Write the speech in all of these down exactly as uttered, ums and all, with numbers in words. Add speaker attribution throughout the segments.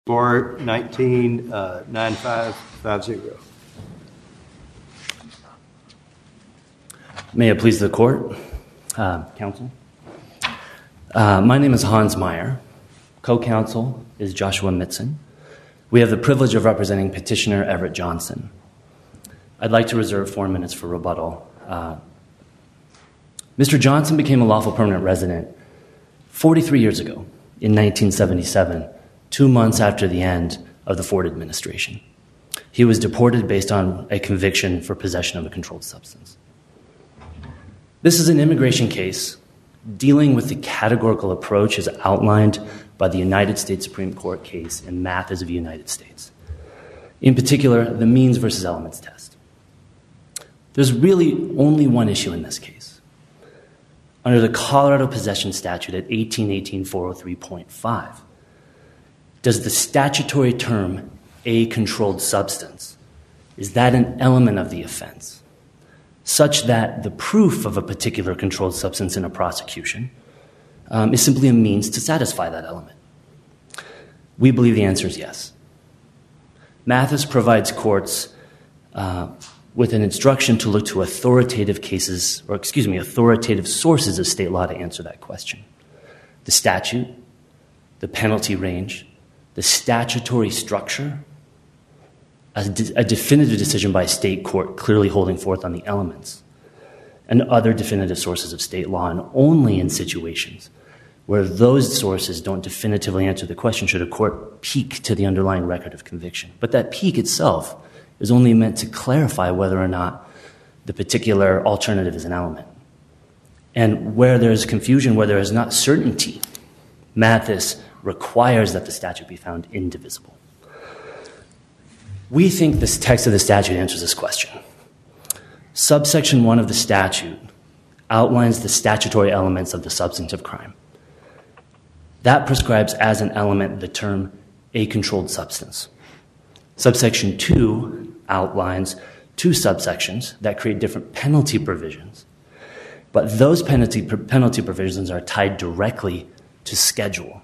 Speaker 1: for nineteen ninety-five fifty.
Speaker 2: May it please the court, uh, counsel. Uh, my name is Hans Meyer. Co-counsel is Joshua Mitzen. We have the privilege of representing petitioner Everett Johnson. I'd like to reserve four minutes for rebuttal. Uh, Mister Johnson became a lawful permanent resident forty-three years ago in nineteen seventy-seven, two months after the end of the Ford administration. He was deported based on a conviction for possession of a controlled substance. This is an immigration case dealing with the categorical approach as outlined by the United States Supreme Court case in Mathis of the United States. In particular, the means versus elements test. There's really only one issue in this case. Under the Colorado possession statute at eighteen eighteen four oh three point five, does the statutory term a controlled substance, is that an element of the offense, such that the proof of a particular controlled substance in a prosecution um, is simply a means to satisfy that element? We believe the answer is yes. Mathis provides courts uh, with an instruction to look to authoritative cases, or excuse me, authoritative sources of state law to answer that question. The statute, the penalty range, the statutory structure, a, de- a definitive decision by a state court clearly holding forth on the elements, and other definitive sources of state law, and only in situations where those sources don't definitively answer the question should a court peek to the underlying record of conviction. But that peek itself is only meant to clarify whether or not the particular alternative is an element. And where there's confusion, where there is not certainty, Mathis requires that the statute be found indivisible. We think this text of the statute answers this question. Subsection one of the statute outlines the statutory elements of the substantive crime. That prescribes as an element the term a controlled substance. Subsection two outlines two subsections that create different penalty provisions. But those penalty, penalty provisions are tied directly to schedule.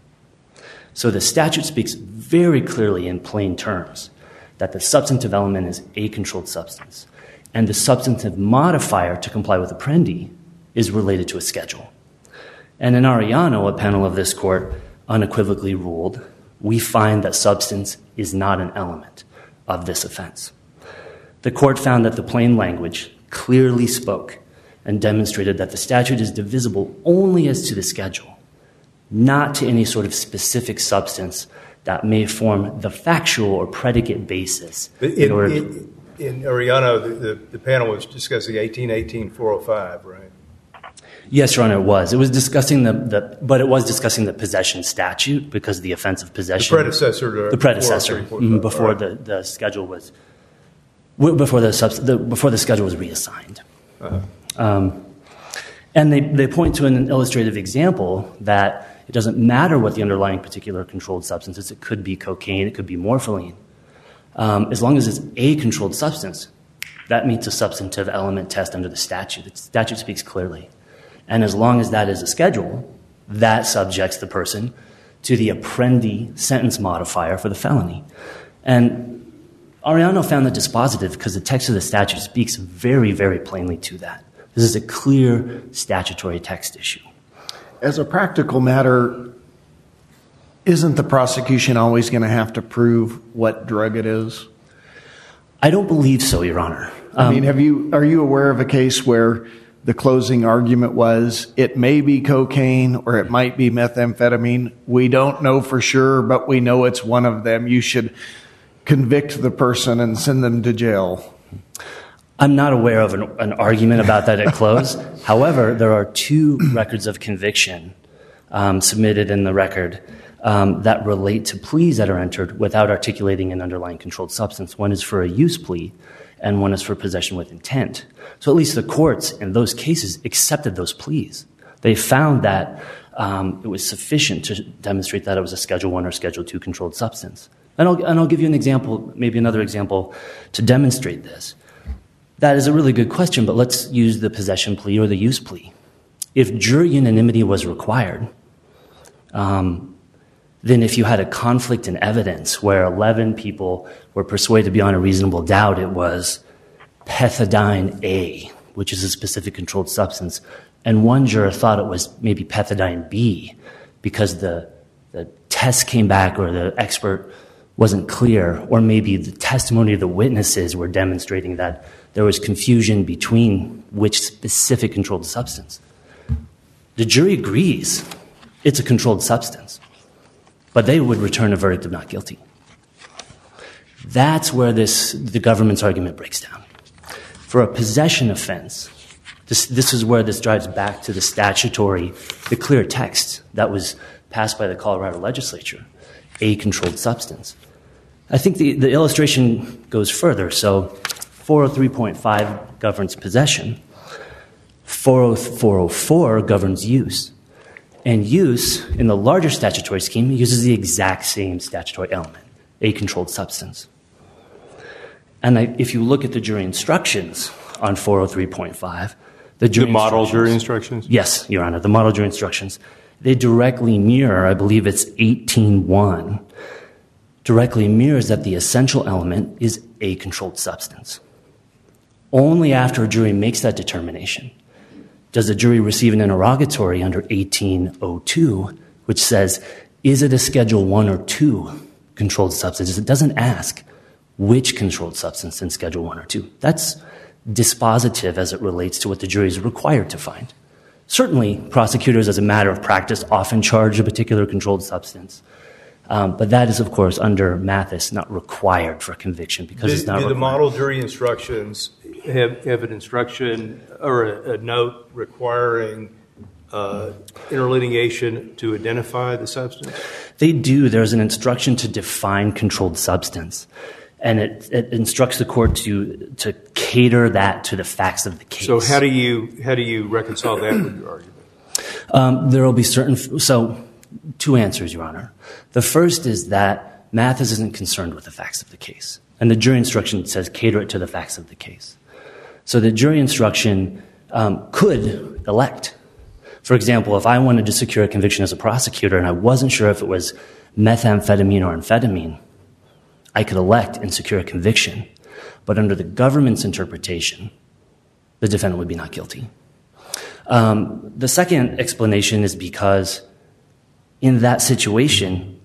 Speaker 2: So the statute speaks very clearly in plain terms that the substantive element is a controlled substance, and the substantive modifier to comply with Apprendi is related to a schedule. And in Arellano, a panel of this court unequivocally ruled, we find that substance is not an element of this offense. The court found that the plain language clearly spoke and demonstrated that the statute is divisible only as to the schedule, not to any sort of specific substance that may form the factual or predicate basis.
Speaker 1: In,
Speaker 2: in, order
Speaker 1: in,
Speaker 2: to,
Speaker 1: in Arellano, the, the, the panel was discussing eighteen eighteen four oh five, right?
Speaker 2: Yes, Your Honor, it was. It was discussing the, the, but it was discussing the possession statute because the offense of possession.
Speaker 1: The predecessor to
Speaker 2: the predecessor mm, before right. the, the schedule was before the, subs, the before the schedule was reassigned. Uh-huh. Um, and they, they point to an illustrative example that it doesn't matter what the underlying particular controlled substance is. It could be cocaine, it could be morphine. Um, as long as it's a controlled substance, that meets a substantive element test under the statute. The statute speaks clearly. And as long as that is a schedule, that subjects the person to the Apprendi sentence modifier for the felony. And Arellano found that dispositive because the text of the statute speaks very, very plainly to that. This is a clear statutory text issue.
Speaker 3: As a practical matter, isn't the prosecution always going to have to prove what drug it is?
Speaker 2: I don't believe so, Your Honor.
Speaker 3: Um, I mean, have you are you aware of a case where the closing argument was it may be cocaine or it might be methamphetamine? We don't know for sure, but we know it's one of them. You should convict the person and send them to jail.
Speaker 2: I'm not aware of an, an argument about that at close. However, there are two records of conviction um, submitted in the record um, that relate to pleas that are entered without articulating an underlying controlled substance. One is for a use plea, and one is for possession with intent. So at least the courts in those cases accepted those pleas. They found that um, it was sufficient to demonstrate that it was a Schedule one or Schedule two controlled substance. And I'll, and I'll give you an example, maybe another example, to demonstrate this. That is a really good question, but let's use the possession plea or the use plea. If jury unanimity was required, um, then if you had a conflict in evidence where eleven people were persuaded beyond a reasonable doubt it was pethidine A, which is a specific controlled substance, and one juror thought it was maybe pethidine B because the, the test came back or the expert wasn't clear, or maybe the testimony of the witnesses were demonstrating that there was confusion between which specific controlled substance. The jury agrees it's a controlled substance, but they would return a verdict of not guilty. That's where this the government's argument breaks down. For a possession offense, this, this is where this drives back to the statutory, the clear text that was passed by the Colorado legislature, a controlled substance. I think the, the illustration goes further. So four oh three point five governs possession. four oh four governs use. And use, in the larger statutory scheme, uses the exact same statutory element, a controlled substance. And I, if you look at the jury instructions on four oh three point five, the jury
Speaker 1: The model jury instructions?
Speaker 2: Yes, Your Honor, the model jury instructions, they directly mirror, I believe it's eighteen one, directly mirrors that the essential element is a controlled substance. Only after a jury makes that determination does the jury receive an interrogatory under eighteen oh two, which says, is it a Schedule one or two controlled substance? It doesn't ask which controlled substance in Schedule one or two. That's dispositive as it relates to what the jury is required to find. Certainly, prosecutors, as a matter of practice, often charge a particular controlled substance. Um, but that is, of course, under Mathis, not required for conviction because
Speaker 1: Did,
Speaker 2: it's not
Speaker 1: did
Speaker 2: required.
Speaker 1: the model jury instructions have, have an instruction or a, a note requiring uh, interlineation to identify the substance?
Speaker 2: They do. There's an instruction to define controlled substance. And it, it instructs the court to to cater that to the facts of the case.
Speaker 1: So how do you how do you reconcile that with your argument?
Speaker 2: Um, there will be certain... So two answers, Your Honor. The first is that Mathis isn't concerned with the facts of the case. And the jury instruction says cater it to the facts of the case. So the jury instruction um, could elect. For example, if I wanted to secure a conviction as a prosecutor and I wasn't sure if it was methamphetamine or amphetamine, I could elect and secure a conviction. But under the government's interpretation, the defendant would be not guilty. Um, the second explanation is because in that situation,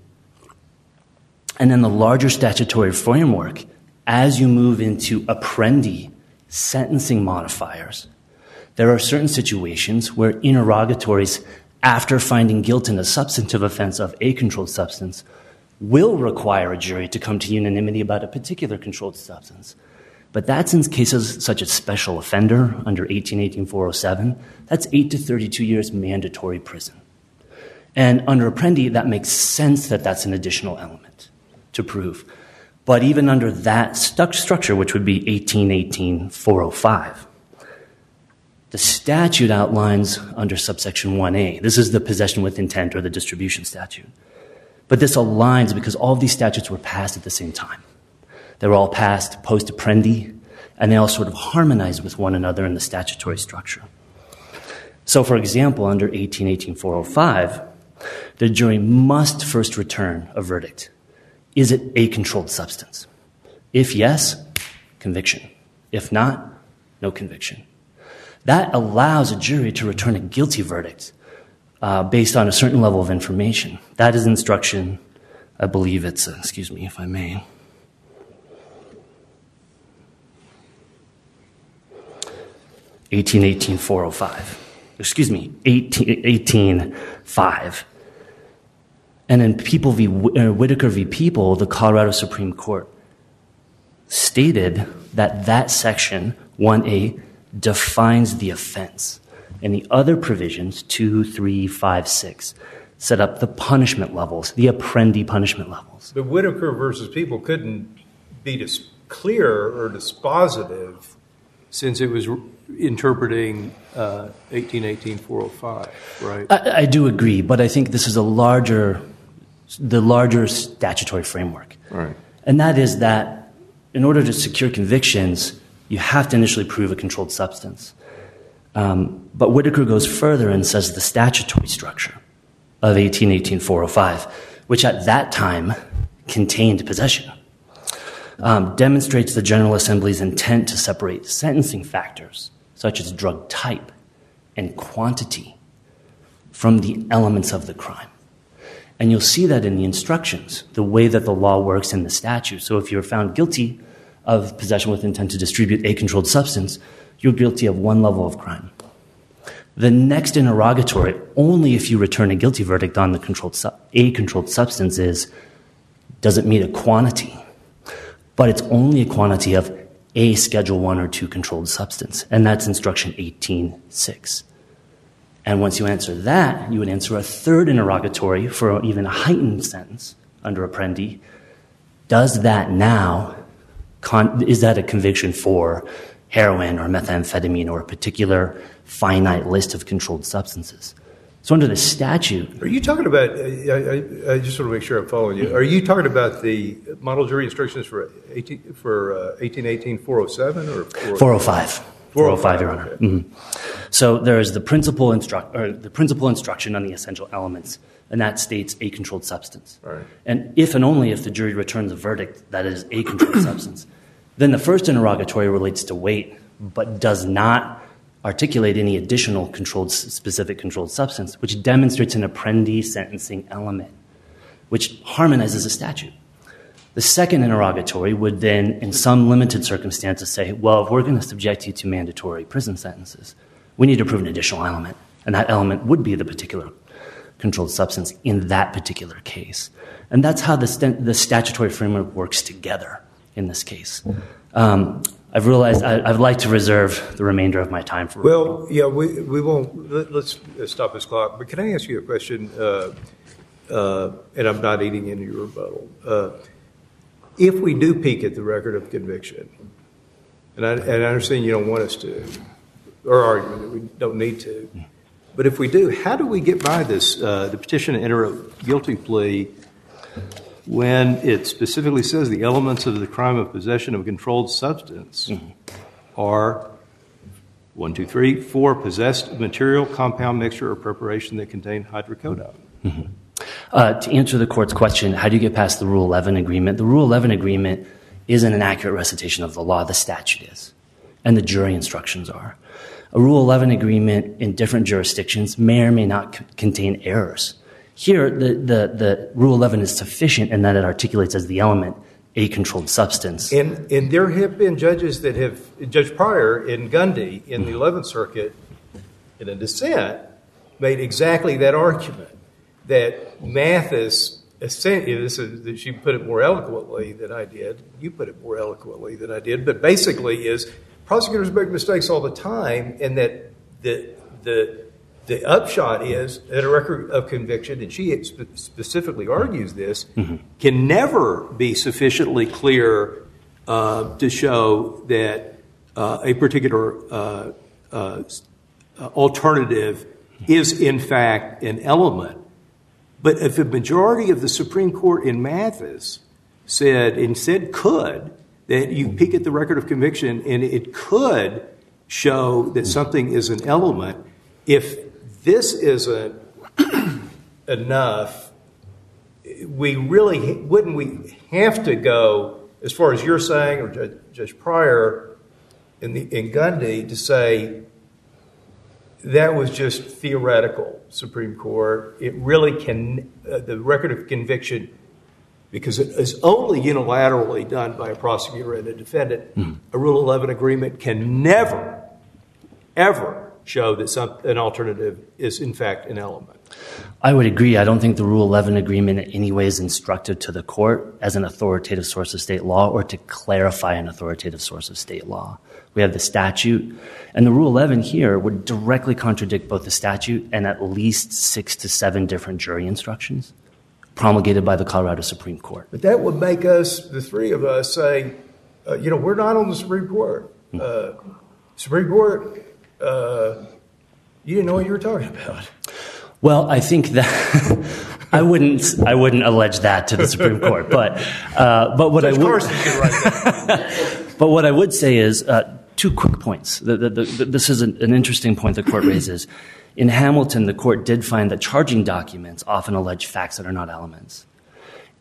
Speaker 2: and in the larger statutory framework, as you move into Apprendi sentencing modifiers, there are certain situations where interrogatories, after finding guilt in a substantive offense of a controlled substance, will require a jury to come to unanimity about a particular controlled substance. But that's in cases such as special offender under eighteen eighteen four oh seven. That's eight to thirty-two years mandatory prison. And under Apprendi, that makes sense that that's an additional element to prove. But even under that stu- structure, which would be eighteen eighteen four oh five, the statute outlines under subsection one A, this is the possession with intent or the distribution statute. But this aligns because all of these statutes were passed at the same time. They were all passed post-Apprendi, and they all sort of harmonized with one another in the statutory structure. So, for example, under eighteen eighteen four oh five, the jury must first return a verdict. Is it a controlled substance? If yes, conviction. If not, no conviction. That allows a jury to return a guilty verdict uh, based on a certain level of information. That is instruction, I believe it's, uh, excuse me if I may. eighteen eighteen four oh five. Excuse me, eighteen five. And in People v. uh, Whitaker v. People, the Colorado Supreme Court stated that that section, one A, defines the offense. And the other provisions, two, three, five, six, set up the punishment levels, the Apprendi punishment levels.
Speaker 1: But Whitaker versus People couldn't be dis- clear or dispositive since it was re- interpreting uh, eighteen eighteen four oh five, right?
Speaker 2: I, I do agree, but I think this is a larger, the larger statutory framework.
Speaker 1: Right.
Speaker 2: And that is that in order to secure convictions, you have to initially prove a controlled substance. Um, but Whitaker goes further and says the statutory structure of eighteen eighteen four oh five which at that time contained possession, um, demonstrates the General Assembly's intent to separate sentencing factors, such as drug type and quantity, from the elements of the crime. And you'll see that in the instructions, the way that the law works in the statute. So if you're found guilty of possession with intent to distribute a controlled substance, you're guilty of one level of crime. The next interrogatory, only if you return a guilty verdict on the controlled su- a controlled substance, is, does it meet a quantity? But it's only a quantity of a Schedule one or two controlled substance, and that's instruction eighteen six. And once you answer that, you would answer a third interrogatory for even a heightened sentence under Apprendi. Does that now, con- is that a conviction for heroin or methamphetamine or a particular finite list of controlled substances? So under the statute...
Speaker 1: Are you talking about, I, I, I just want to make sure I'm following you, are you talking about the model jury instructions for eighteen, for uh, eighteen eighteen four oh seven or
Speaker 2: four oh five? four oh five, Your Honor.
Speaker 1: Okay.
Speaker 2: Mm-hmm. So there is the principal, instru- or the principal instruction on the essential elements, and that states a controlled substance.
Speaker 1: Right.
Speaker 2: And if and only if the jury returns a verdict that is a controlled substance, then the first interrogatory relates to weight, but does not articulate any additional controlled, specific controlled substance, which demonstrates an Apprendi sentencing element, which harmonizes the statute. The second interrogatory would then, in some limited circumstances, say, well, if we're going to subject you to mandatory prison sentences, we need to prove an additional element, and that element would be the particular controlled substance in that particular case. And that's how the, st- the statutory framework works together in this case. Um, I've realized I, I'd like to reserve the remainder of my time for
Speaker 1: Well,
Speaker 2: rebuttal.
Speaker 1: yeah, we, we won't, let, let's stop this clock, but can I ask you a question, uh, uh, and I'm not eating into your rebuttal. Uh, if we do peek at the record of conviction, and I, and I understand you don't want us to, or argument that we don't need to, but if we do, how do we get by this, uh, the petition to enter a guilty plea when it specifically says the elements of the crime of possession of a controlled substance mm-hmm. are, one, two, three, four, possessed material, compound, mixture, or preparation that contain hydrocodone?
Speaker 2: Mm-hmm. Uh, to answer the court's question, how do you get past the Rule eleven agreement? The Rule eleven agreement isn't an accurate recitation of the law. The statute is, and the jury instructions are. A Rule eleven agreement in different jurisdictions may or may not c- contain errors. Here, the, the, the Rule eleven is sufficient in that it articulates as the element a controlled substance.
Speaker 1: And, and there have been judges that have, Judge Pryor in Gundy in the eleventh Circuit, in a dissent, made exactly that argument, that Mathis, essentially, she put it more eloquently than I did, you put it more eloquently than I did, but basically is prosecutors make mistakes all the time, and that the the the upshot is that a record of conviction, and she spe- specifically argues this, mm-hmm. can never be sufficiently clear uh, to show that uh, a particular uh, uh, alternative is in fact an element. But if the majority of the Supreme Court in Mathis said, and said could, that you peek at the record of conviction and it could show that something is an element, if this isn't enough, we really, wouldn't we have to go, as far as you're saying, or Judge, Judge Pryor in, the, in Gundy, to say that was just theoretical, Supreme Court. It really can, uh, the record of conviction, because it is only unilaterally done by a prosecutor and a defendant, mm. a Rule eleven agreement can never, ever show that some, an alternative is in fact an element.
Speaker 2: I would agree. I don't think the Rule eleven agreement in any way is instructed to the court as an authoritative source of state law or to clarify an authoritative source of state law. We have the statute, and the Rule eleven here would directly contradict both the statute and at least six to seven different jury instructions promulgated by the Colorado Supreme Court.
Speaker 1: But that would make us, the three of us, say, uh, you know, we're not on the Supreme Court. Uh, Supreme Court, uh, you didn't know what you were talking about.
Speaker 2: Well, I think that I wouldn't I wouldn't allege that to the Supreme Court, but uh, but what Judge I would
Speaker 1: right
Speaker 2: but what I would say is uh, two quick points. The, the, the, this is an, an interesting point the court raises. In Hamilton, the court did find that charging documents often allege facts that are not elements.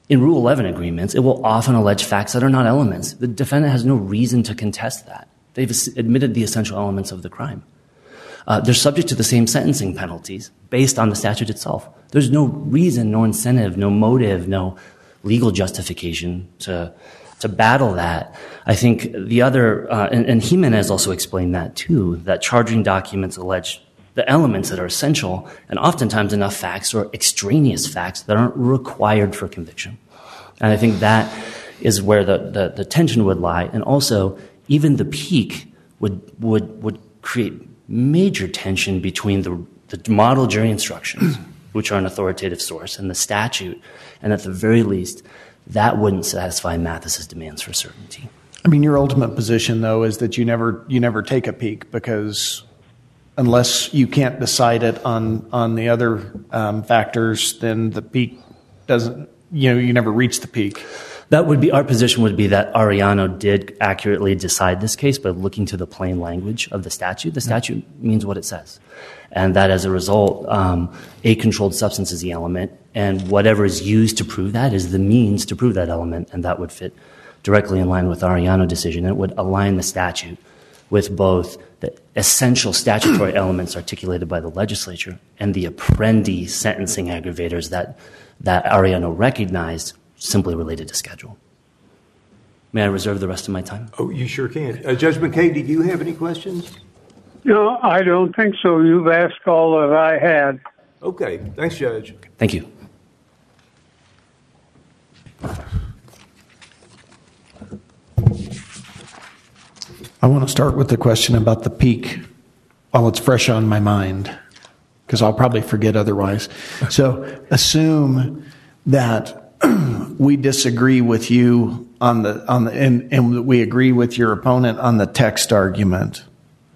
Speaker 2: in Rule eleven agreements, it will often allege facts that are not elements. The defendant has no reason to contest that. They've admitted the essential elements of the crime. Uh, they're subject to the same sentencing penalties based on the statute itself. There's no reason, no incentive, no motive, no legal justification to to battle that. I think the other, uh, and, and Jimenez also explained that too, that charging documents allege the elements that are essential and oftentimes enough facts or extraneous facts that aren't required for conviction. And I think that is where the, the, the tension would lie. And also, even the peak would would would create major tension between the, the model jury instructions, which are an authoritative source, and the statute. And at the very least, that wouldn't satisfy Mathis's demands for certainty.
Speaker 3: I mean, your ultimate position, though, is that you never you never take a peek, because unless you can't decide it on on the other um, factors, then the peak doesn't. You know, you never reach the peak.
Speaker 2: That would be our position. Would be that Arellano did accurately decide this case by looking to the plain language of the statute. The statute mm-hmm. means what it says, and that as a result, um, a controlled substance is the element, and whatever is used to prove that is the means to prove that element, and that would fit directly in line with the Arellano decision. It would align the statute with both the essential statutory elements articulated by the legislature and the Apprendi sentencing aggravators that that Arellano recognized, simply related to schedule. May I reserve the rest of my time?
Speaker 1: Oh, you sure can. Uh, Judge McKay, did you have any questions?
Speaker 4: No, I don't think so. You've asked all that I had.
Speaker 1: Okay. Thanks, Judge.
Speaker 2: Thank you.
Speaker 3: I want to start with the question about the peak while it's fresh on my mind, because I'll probably forget otherwise. So assume that we disagree with you on the on the and, and we agree with your opponent on the text argument.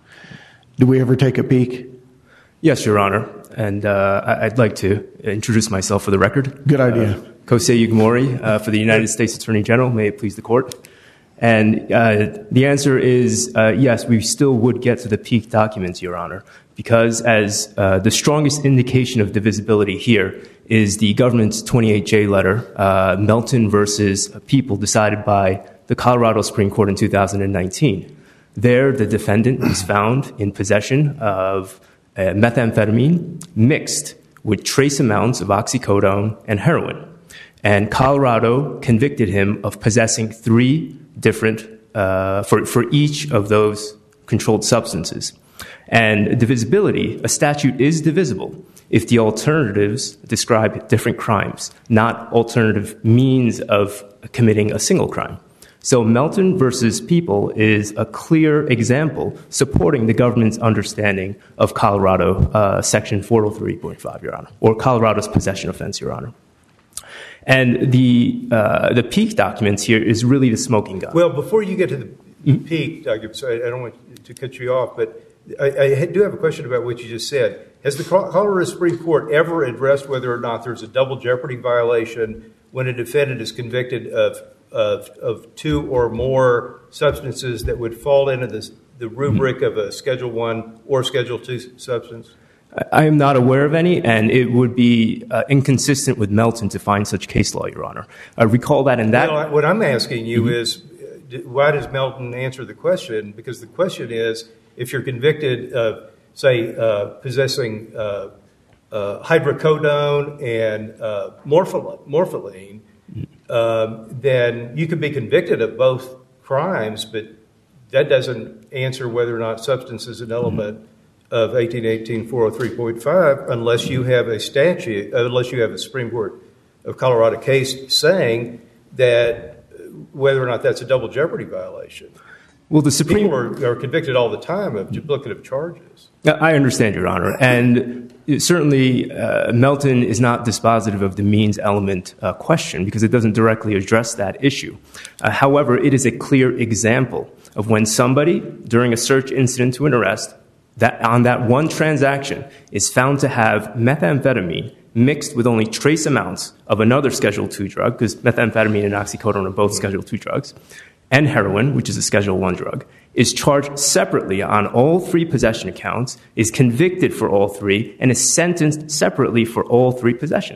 Speaker 3: Do we ever take a peek?
Speaker 5: Yes, Your Honor, and uh, I'd like to introduce myself for the record.
Speaker 3: Good idea.
Speaker 5: Uh, Kosei Yugimori uh, for the United States Attorney General. May it please the Court. And uh, the answer is uh, yes, we still would get to the peak documents, Your Honor, because as uh, the strongest indication of divisibility here is the government's twenty-eight J letter, uh, Melton versus People, decided by the Colorado Supreme Court in two thousand nineteen. There, the defendant was found in possession of uh, methamphetamine mixed with trace amounts of oxycodone and heroin. And Colorado convicted him of possessing three different, uh, for, for each of those controlled substances. And divisibility, a statute is divisible if the alternatives describe different crimes, not alternative means of committing a single crime. So Melton versus People is a clear example supporting the government's understanding of Colorado uh, Section four oh three point five, Your Honor, or Colorado's possession offense, Your Honor. And the uh, the peak documents here is really the smoking gun.
Speaker 1: Well, before you get to the mm-hmm. peak documents, I, I don't want to cut you off, but I, I do have a question about what you just said. Has the Colorado Supreme Court ever addressed whether or not there's a double jeopardy violation when a defendant is convicted of of, of two or more substances that would fall into this, the rubric mm-hmm. of a Schedule One or Schedule Two substance?
Speaker 5: I am not aware of any, and it would be uh, inconsistent with Melton to find such case law, Your Honor. I recall that in that...
Speaker 1: Well, what I'm asking you mm-hmm. is, why does Melton answer the question? Because the question is, if you're convicted of, say, uh, possessing uh, uh, hydrocodone and uh, morphine, morphine mm-hmm. um, then you could be convicted of both crimes, but that doesn't answer whether or not substance is an element mm-hmm. of eighteen eighteen four oh three point five unless you have a statute, unless you have a Supreme Court of Colorado case saying that whether or not that's a double jeopardy violation.
Speaker 5: Well, the Supreme
Speaker 1: People are, are convicted all the time of duplicative charges.
Speaker 5: I understand, Your Honor, and certainly uh, Melton is not dispositive of the means element uh, question because it doesn't directly address that issue. Uh, however, it is a clear example of when somebody, during a search incident to an arrest, that on that one transaction is found to have methamphetamine mixed with only trace amounts of another Schedule two drug, because methamphetamine and oxycodone are both Schedule two drugs, and heroin, which is a Schedule one drug, is charged separately on all three possession accounts, is convicted for all three, and is sentenced separately for all three possessions.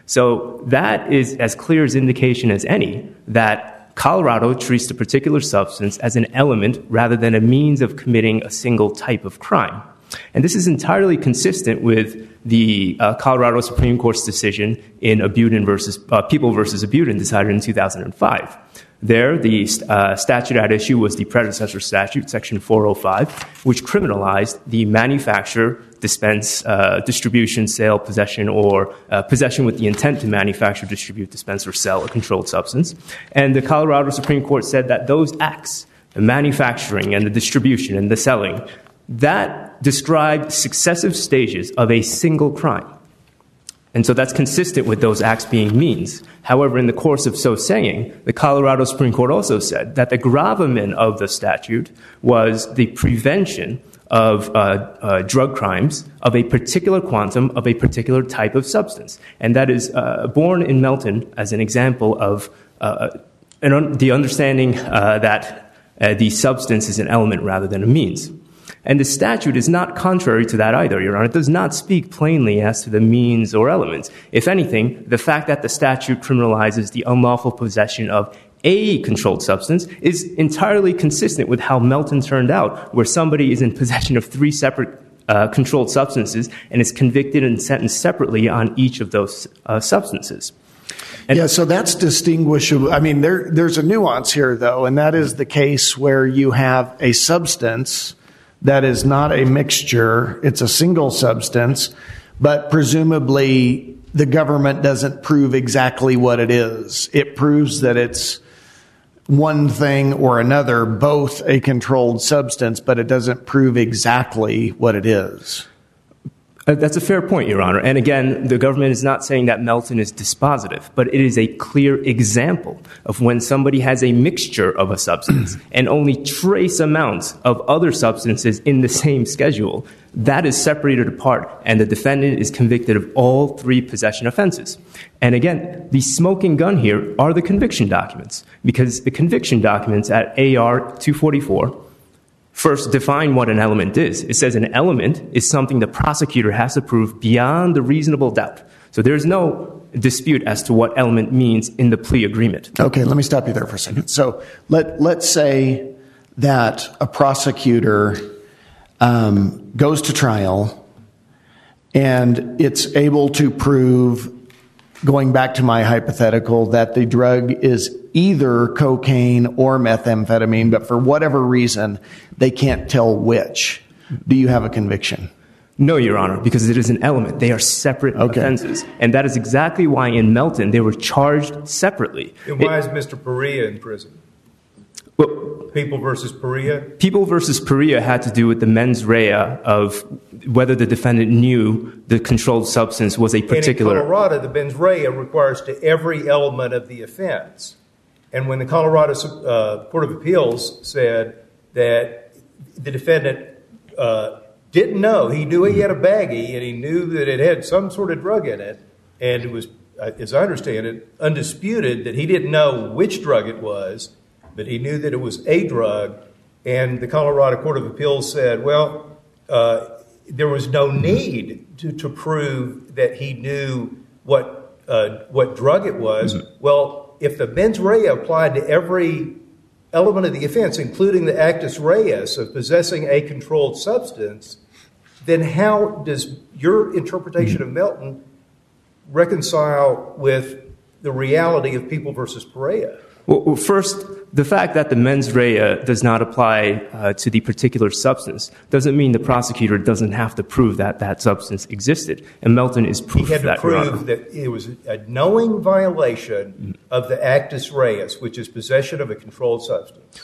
Speaker 5: So that is as clear as indication as any that Colorado treats the particular substance as an element rather than a means of committing a single type of crime. And this is entirely consistent with the uh, Colorado Supreme Court's decision in Abudin versus uh, People versus Abudin, decided in two thousand five. There, the uh, statute at issue was the predecessor statute, Section four oh five, which criminalized the manufacture, dispense, uh, distribution, sale, possession, or uh, possession with the intent to manufacture, distribute, dispense, or sell a controlled substance. And the Colorado Supreme Court said that those acts, the manufacturing and the distribution and the selling, that described successive stages of a single crime. And so that's consistent with those acts being means. However, in the course of so saying, the Colorado Supreme Court also said that the gravamen of the statute was the prevention of uh, uh, drug crimes of a particular quantum of a particular type of substance. And that is uh, born in Melton as an example of uh, an un- the understanding uh, that uh, the substance is an element rather than a means. And the statute is not contrary to that either, Your Honor. It does not speak plainly as to the means or elements. If anything, the fact that the statute criminalizes the unlawful possession of a controlled substance is entirely consistent with how Melton turned out, where somebody is in possession of three separate uh, controlled substances and is convicted and sentenced separately on each of those uh, substances. And
Speaker 3: yeah, so that's distinguishable. I mean, there, there's a nuance here, though, and that is the case where you have a substance that is not a mixture, it's a single substance, but presumably the government doesn't prove exactly what it is. It proves that it's one thing or another, both a controlled substance, but it doesn't prove exactly what it is.
Speaker 5: Uh, that's a fair point, Your Honor. And again, the government is not saying that Melton is dispositive, but it is a clear example of when somebody has a mixture of a substance and only trace amounts of other substances in the same schedule. That is separated apart, and the defendant is convicted of all three possession offenses. And again, the smoking gun here are the conviction documents, because the conviction documents at A R two forty-four first define what an element is. It says an element is something the prosecutor has to prove beyond a reasonable doubt. So there's no dispute as to what element means in the plea agreement.
Speaker 3: Okay, let me stop you there for a second. So let, let's say that a prosecutor um, goes to trial and it's able to prove, going back to my hypothetical, that the drug is either cocaine or methamphetamine, but for whatever reason, they can't tell which. Do you have a conviction?
Speaker 5: No, Your Honor, because it is an element. They are separate
Speaker 3: okay.
Speaker 5: offenses. And that is exactly why in Melton they were charged separately.
Speaker 1: And why
Speaker 5: it,
Speaker 1: is Mister Perea in prison?
Speaker 5: Well,
Speaker 1: People versus Perea?
Speaker 5: People versus Perea had to do with the mens rea of whether the defendant knew the controlled substance was a particular...
Speaker 1: And in Colorado, the mens rea requires to every element of the offense. And when the Colorado uh, Court of Appeals said that the defendant uh, didn't know, he knew he had a baggie and he knew that it had some sort of drug in it, and it was, as I understand it, undisputed that he didn't know which drug it was, but he knew that it was a drug, and the Colorado Court of Appeals said, well, uh, there was no need to, to prove that he knew what uh, what drug it was. Mm-hmm. Well, if the mens rea applied to every element of the offense, including the actus reus of possessing a controlled substance, then how does your interpretation of Melton reconcile with the reality of People versus Perea?
Speaker 5: Well, first, the fact that the mens rea does not apply uh, to the particular substance doesn't mean the prosecutor doesn't have to prove that that substance existed. And Melton is proof
Speaker 1: he had
Speaker 5: of that,
Speaker 1: to prove that it was a knowing violation of the actus reus, which is possession of a controlled substance.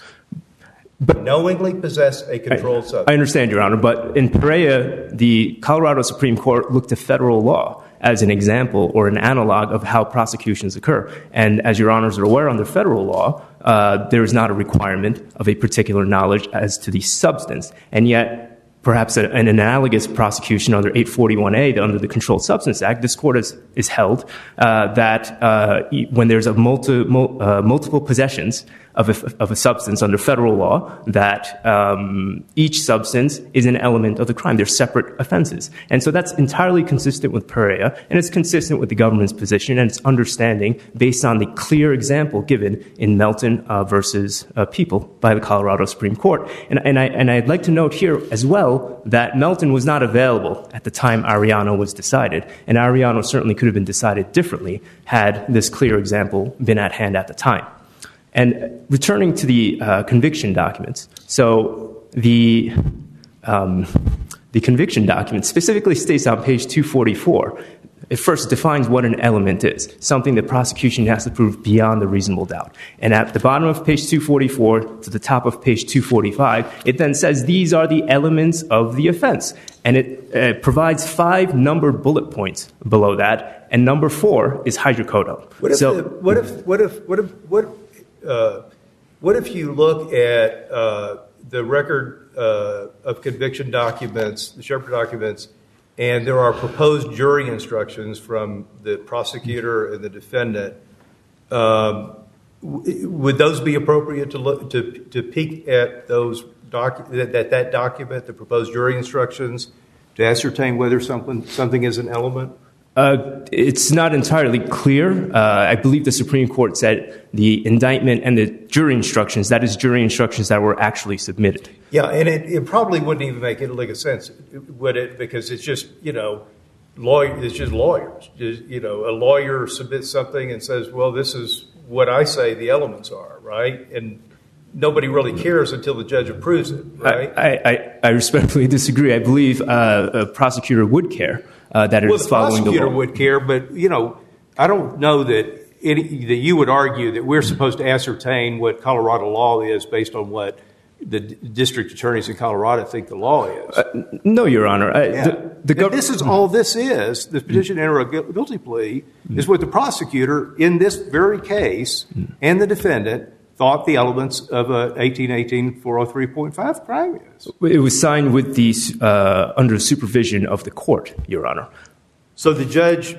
Speaker 1: But knowingly possess a controlled
Speaker 5: I,
Speaker 1: substance.
Speaker 5: I understand, Your Honor, but in Perea, the Colorado Supreme Court looked to federal law as an example or an analog of how prosecutions occur. And as Your Honors are aware, under federal law, uh, there is not a requirement of a particular knowledge as to the substance. And yet, perhaps a, an analogous prosecution under eight forty-one A, under the Controlled Substance Act, this court is, is held uh, that uh, when there's a multi, mul, uh, multiple possessions of a, of a substance under federal law, that um, each substance is an element of the crime. They're separate offenses. And so that's entirely consistent with Perea, and it's consistent with the government's position and its understanding based on the clear example given in Melton uh, versus uh, People by the Colorado Supreme Court. And, and, I, and I'd like to note here as well that Melton was not available at the time Arellano was decided, and Arellano certainly could have been decided differently had this clear example been at hand at the time. And returning to the uh, conviction documents, so the um, the conviction document specifically states on page two forty-four, it first defines what an element is, something the prosecution has to prove beyond a reasonable doubt. And at the bottom of page two forty-four to the top of page two forty-five, it then says these are the elements of the offense. And it uh, provides five numbered bullet points below that, and number four is hydrocodone.
Speaker 1: What if,
Speaker 5: so,
Speaker 1: the, what if, what if, what if, what, uh, what if you look at uh, the record uh, of conviction documents, the Shepard documents, and there are proposed jury instructions from the prosecutor and the defendant? Um, w- would those be appropriate to look to to peek at those doc that, that that document, the proposed jury instructions, to ascertain whether something something is an element?
Speaker 5: Uh, it's not entirely clear. Uh, I believe the Supreme Court said the indictment and the jury instructions, that is jury instructions that were actually submitted.
Speaker 1: Yeah, and it, it probably wouldn't even make any legal sense, would it? Because it's just, you know, lawyer, it's just lawyers. Just, you know, a lawyer submits something and says, well, this is what I say the elements are, right? And nobody really cares until the judge approves it, right?
Speaker 5: I, I, I respectfully disagree. I believe uh, a prosecutor would care uh, that it
Speaker 1: well,
Speaker 5: is following the law.
Speaker 1: Well, the prosecutor would care, but, you know, I don't know that, any, that you would argue that we're supposed to ascertain what Colorado law is based on what the d- district attorneys in Colorado think the law is.
Speaker 5: Uh, no, Your Honor. Uh,
Speaker 1: yeah.
Speaker 5: the, the gov-
Speaker 1: this is all this is. The petition to enter a gu- guilty plea mm. is what the prosecutor in this very case mm. and the defendant thought the elements of a eighteen eighteen four oh three point five crime is.
Speaker 5: It was signed with the uh, under supervision of the court, Your Honor.
Speaker 1: So the judge,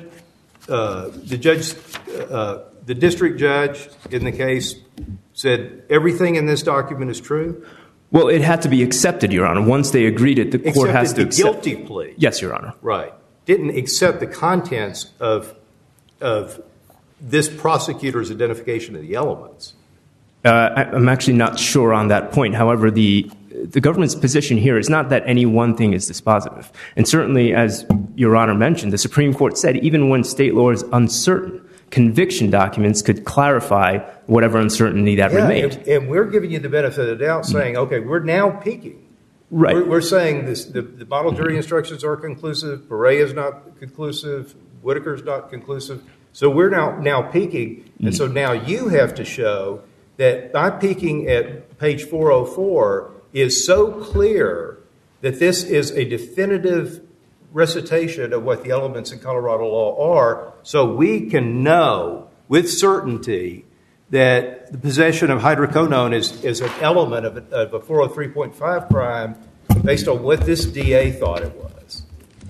Speaker 1: uh, the judge, uh, the district judge in the case said everything in this document is true?
Speaker 5: Well, it had to be accepted, Your Honor. Once they agreed it, the
Speaker 1: accepted
Speaker 5: court has to
Speaker 1: the
Speaker 5: accept.
Speaker 1: guilty plea.
Speaker 5: Yes, Your Honor.
Speaker 1: Right. Didn't accept the contents of of this prosecutor's identification of the elements.
Speaker 5: Uh, I, I'm actually not sure on that point. However, the the government's position here is not that any one thing is dispositive. And certainly, as Your Honor mentioned, the Supreme Court said even when state law is uncertain, conviction documents could clarify whatever uncertainty that
Speaker 1: yeah,
Speaker 5: remained.
Speaker 1: And, and we're giving you the benefit of the doubt, saying, okay, we're now peaking.
Speaker 5: Right.
Speaker 1: We're, we're saying this, the, the model jury instructions are conclusive. Perea is not conclusive. Whitaker's not conclusive. So we're now now peaking, and so now you have to show that by peaking at page four oh four is so clear that this is a definitive recitation of what the elements in Colorado law are, so we can know with certainty that the possession of hydrocodone is, is an element of a, of a four oh three point five crime based on what this D A thought it was.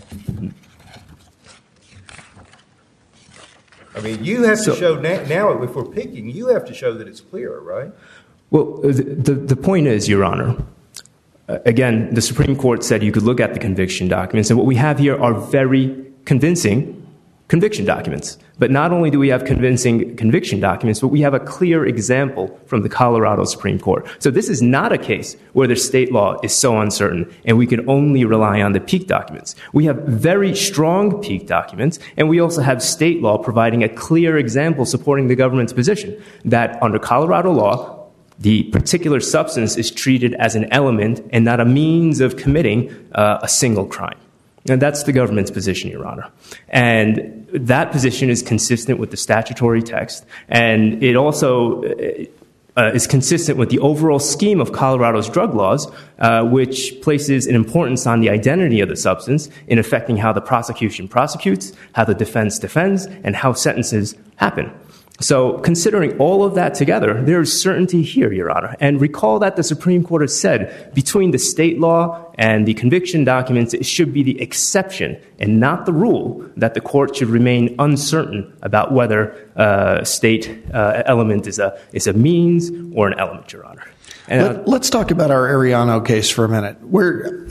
Speaker 1: I mean, you have to so, show now, now, if we're peaking, you have to show that it's clear, right?
Speaker 5: Well, the, the, the point is, Your Honor, uh, again, the Supreme Court said you could look at the conviction documents, and what we have here are very convincing conviction documents. But not only do we have convincing conviction documents, but we have a clear example from the Colorado Supreme Court. So this is not a case where the state law is so uncertain and we can only rely on the Peek documents. We have very strong Peek documents, and we also have state law providing a clear example supporting the government's position that under Colorado law, the particular substance is treated as an element and not a means of committing uh, a single crime. And that's the government's position, Your Honor. And that position is consistent with the statutory text, and it also uh, is consistent with the overall scheme of Colorado's drug laws, uh, which places an importance on the identity of the substance in affecting how the prosecution prosecutes, how the defense defends, and how sentences happen. So considering all of that together, there is certainty here, Your Honor. And recall that the Supreme Court has said between the state law and the conviction documents, it should be the exception and not the rule that the court should remain uncertain about whether a uh, state uh, element is a, is a means or an element, Your Honor. And, uh,
Speaker 3: Let, let's talk about our Arellano case for a minute. We're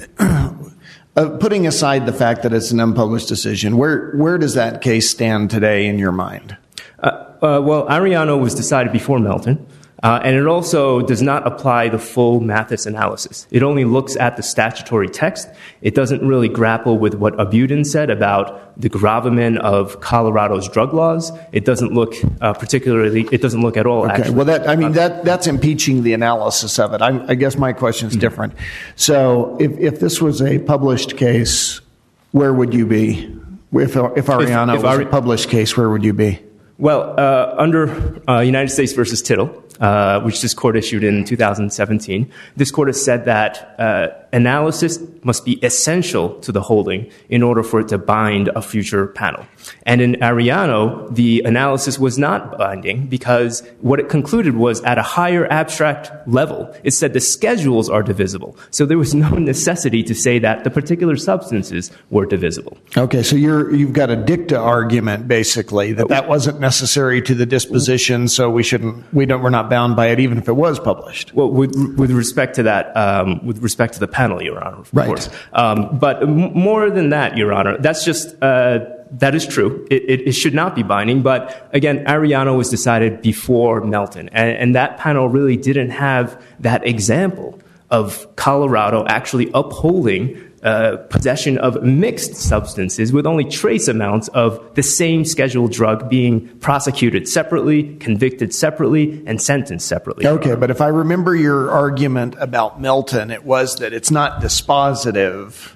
Speaker 3: uh, putting aside the fact that it's an unpublished decision. Where where does that case stand today in your mind?
Speaker 5: Uh, uh, well, Arellano was decided before Melton, uh, and it also does not apply the full Mathis analysis. It only looks at the statutory text. It doesn't really grapple with what Abudin said about the gravamen of Colorado's drug laws. It doesn't look uh, particularly, it doesn't look at all,
Speaker 3: okay.
Speaker 5: actually.
Speaker 3: Well, that, I mean, that, that's impeaching the analysis of it. I, I guess my question is mm-hmm. different. So if, if this was a published case, where would you be? If, if Arellano if, if was Ari- a published case, where would you be?
Speaker 5: Well, uh, under uh, United States versus Tittle, uh, which this court issued in two thousand seventeen, this court has said that uh, analysis must be essential to the holding in order for it to bind a future panel. And in Arellano, the analysis was not binding because what it concluded was at a higher abstract level. It said the schedules are divisible. So there was no necessity to say that the particular substances were divisible.
Speaker 3: Okay, so you're, you've got a dicta argument, basically, that that wasn't necessary to the disposition, so we shouldn't, we don't, we're not bound by it, even if it was published.
Speaker 5: Well, with, with respect to that, um, with respect to the panel, Your Honor, of
Speaker 3: right.
Speaker 5: course. Um, but m- more than that, Your Honor, that's just, uh, that is true. It, it, it should not be binding. But again, Arellano was decided before Melton. And, and that panel really didn't have that example of Colorado actually upholding uh, possession of mixed substances with only trace amounts of the same scheduled drug being prosecuted separately, convicted separately, and sentenced separately.
Speaker 3: Okay, but if I remember your argument about Melton, it was that it's not dispositive,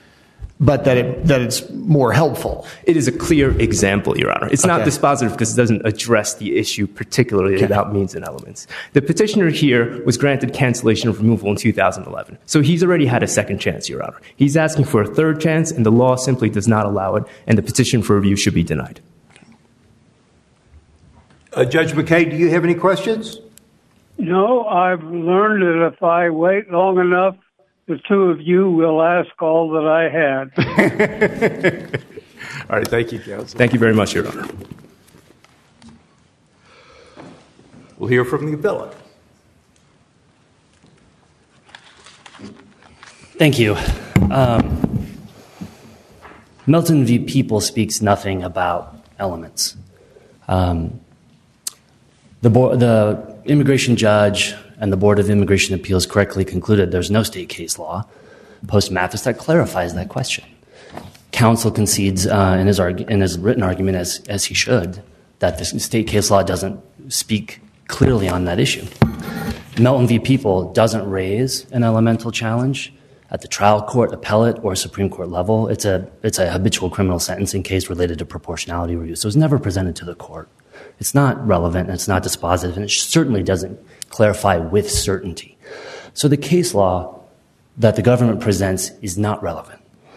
Speaker 3: but that it that it's more helpful.
Speaker 5: It is a clear example, Your Honor. It's okay. Not dispositive because it doesn't address the issue particularly okay. about means and elements. The petitioner here was granted cancellation of removal in two thousand eleven. So he's already had a second chance, Your Honor. He's asking for a third chance, and the law simply does not allow it, and the petition for review should be denied.
Speaker 1: Uh, Judge McKay, do you have any questions?
Speaker 4: No, I've learned that if I wait long enough, the two of you will ask all that I had.
Speaker 1: All right, thank you, counsel.
Speaker 5: Thank you very much, Your Honor.
Speaker 1: We'll hear from the appellant.
Speaker 2: Thank you. Um, Melton v. People speaks nothing about elements. Um, the, bo- the immigration judge and the Board of Immigration Appeals correctly concluded there's no state case law post-Mathis that clarifies that question. Counsel concedes uh, in his argu- in his written argument, as, as he should, that the state case law doesn't speak clearly on that issue. Melton v. People doesn't raise an elemental challenge at the trial court, appellate, or Supreme Court level. It's a, it's a habitual criminal sentencing case related to proportionality review, so it's never presented to the court. It's not relevant, and it's not dispositive, and it certainly doesn't clarify with certainty. So the case law that the government presents is not relevant.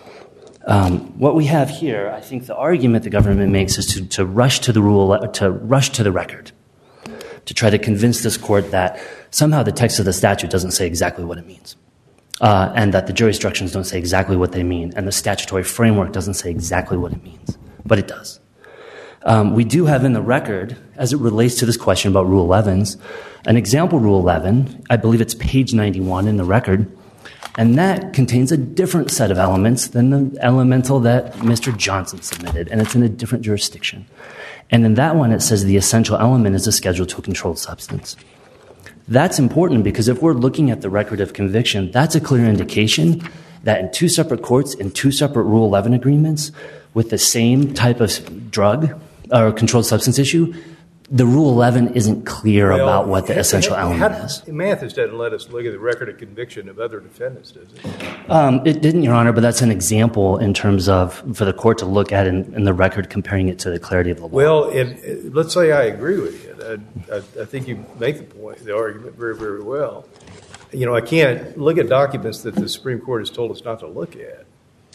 Speaker 2: Um, what we have here, I think the argument the government makes is to, to rush to the rule, to rush to the record, to try to convince this court that somehow the text of the statute doesn't say exactly what it means, uh, and that the jury instructions don't say exactly what they mean, and the statutory framework doesn't say exactly what it means, but it does. Um, we do have in the record, as it relates to this question about Rule elevens, an example Rule eleven. I believe it's page ninety-one in the record, and that contains a different set of elements than the elemental that Mister Johnson submitted, and it's in a different jurisdiction. And in that one, it says the essential element is a schedule to a controlled substance. That's important because if we're looking at the record of conviction, that's a clear indication that in two separate courts, in two separate Rule eleven agreements, with the same type of drug or controlled substance issue, the Rule eleven isn't clear well, about what the essential how, element
Speaker 1: how,
Speaker 2: is.
Speaker 1: Mathis doesn't let us look at the record of conviction of other defendants, does it?
Speaker 2: Um, it didn't, Your Honor, but that's an example in terms of for the court to look at in, in the record, comparing it to the clarity of the law.
Speaker 1: Well, and, let's say I agree with you. I, I, I think you make the point, the argument very, very well. You know, I can't look at documents that the Supreme Court has told us not to look at.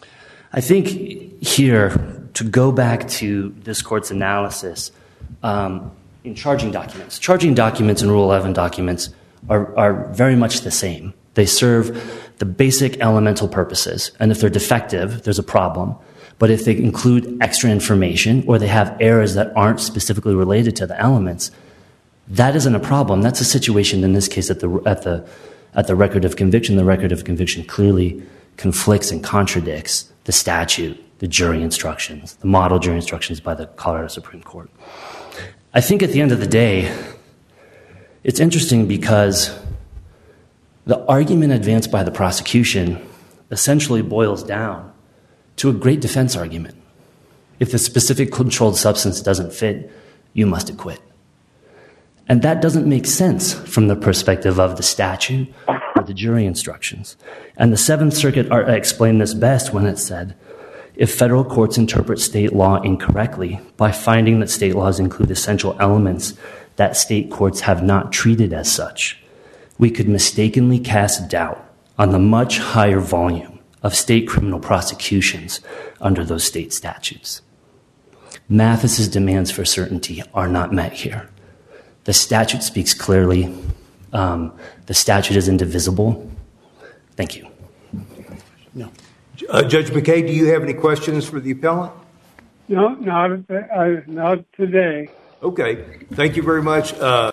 Speaker 2: I think here, to go back to this court's analysis, um, in charging documents. Charging documents and Rule eleven documents are, are very much the same. They serve the basic elemental purposes, and if they're defective, there's a problem. But if they include extra information or they have errors that aren't specifically related to the elements, that isn't a problem. That's a situation in this case at the at the at the record of conviction. The record of conviction clearly conflicts and contradicts the statute, the jury instructions, the model jury instructions by the Colorado Supreme Court. I think at the end of the day, it's interesting because the argument advanced by the prosecution essentially boils down to a great defense argument. If the specific controlled substance doesn't fit, you must acquit. And that doesn't make sense from the perspective of the statute or the jury instructions. And the Seventh Circuit explained this best when it said, if federal courts interpret state law incorrectly by finding that state laws include essential elements that state courts have not treated as such, we could mistakenly cast doubt on the much higher volume of state criminal prosecutions under those state statutes. Mathis's demands for certainty are not met here. The statute speaks clearly. Um, the statute is indivisible. Thank you.
Speaker 3: No.
Speaker 1: Uh, Judge McKay, do you have any questions for the appellant?
Speaker 4: No, not, uh, not today.
Speaker 1: Okay. Thank you very much. Uh,